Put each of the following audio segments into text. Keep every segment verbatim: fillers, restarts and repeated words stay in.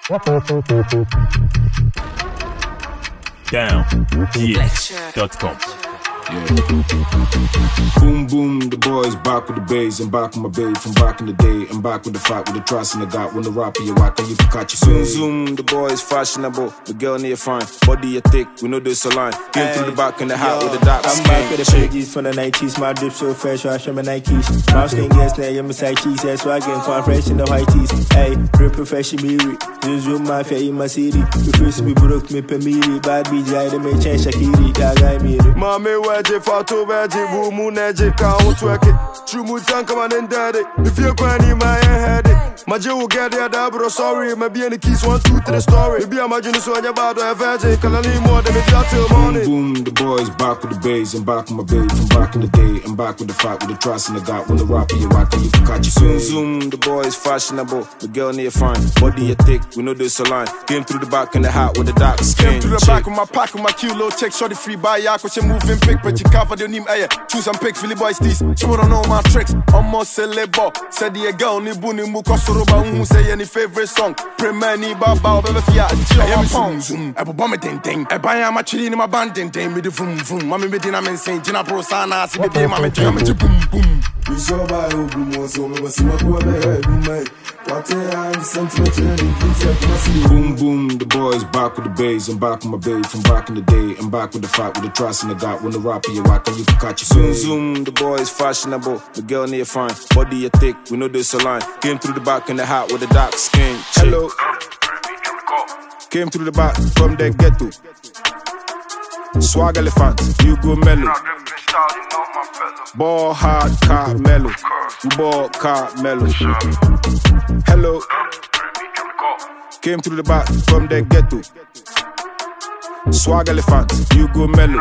Down yeah dot com. Yeah. Boom, boom, the boys back with the bass and back with my babe from back in the day and back with the fight with the trust and the got when the rapper you whack and you can catch you. Zoom, zoom, the boys fashionable, the girl near fine, body you thick, we know this a line. Get through the back in the hat with the dark I'm skin. back with the pages from the nineties, my drip so fresh, I show my Nikes. Mouse skin gas now, you're my side cheese, that's why I get quite fresh in the white tees. Hey, real profession, me, zoom, zoom, my fair in my city. The first me broke me per me, bad beats, I didn't make change, Shakiri, that guy me. Mommy, Waji, Fato, Waji, Wumu, Naji, can't work it. True Mutan, come on and daddy. If you're going in my head, my Joe will get the double, sorry, maybe any keys, one, two, three story. Maybe I'm imagining so about a virgin, can I need more than if you're till morning? Boom, boom, the boys back with the bass and back with my babe from back in the day and back with the fight with the trust and the got when the rapper you whack and you can catch you. Zoom, zoom, the boys fashionable, the girl near fine, body you thick, we know this a line. Came through the back in the hat with the dark skin. Came through the back with my pack with my kilo check, shorty free by yak, which you moving pick, but you cover the name air. Choose and pick Philly boys teeth, so don't know my tricks. Almost celebo, said the girl ni buni mukosoroba who say any favorite song. Premani baba baba fia, I am zoom, I bomb it ding ding. I buy my chili in my band ding ding, me the vroom vroom. Mommy me dinner men saying Gina Pro Sana, see baby mommy jam me boom boom. We saw by who boom, so we see my boy head, what I sentimental, boom, boom, the boys back with the bass and back with my babe from back in the day and back with the fight with the trust and the got when the rapper you whack and you can catch you. Zoom, zoom, the boys fashionable, the girl near fine, body you thick, we know this a line. Came through the back in the hat with the dark skin. Chick. Hello. Came through the back from the ghetto. Swag elephant, you go mellow. Ball hard, car mellow. We ball car mellow. Hello. Came through the back from the ghetto. Swag elephant, you go mellow.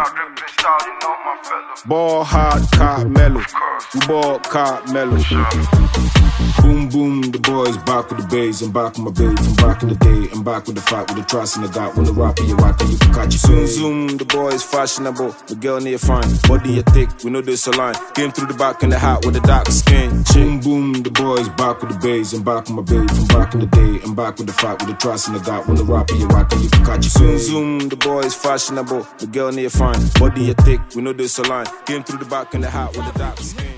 Ball hard, car mellow. We ball car mellow. Boom, boom, the boys back with the bass and back with my babe from back in the day and back with the fight with the trust and the got when the rapper you whack and you can catch you. Zoom, zoom, the boys fashionable, the girl near fine, body you thick, we know this a line. Came through the back in the hat with the dark skin. Boom, boom, the boys back with the bass and back with my babe from back in the day and back with the fight with the trust and the got when the rapper you whack and you can catch you. Zoom, zoom, the boys fashionable, the girl near fine, body you thick, we know this a line. Came through the back in the hat with the dark skin.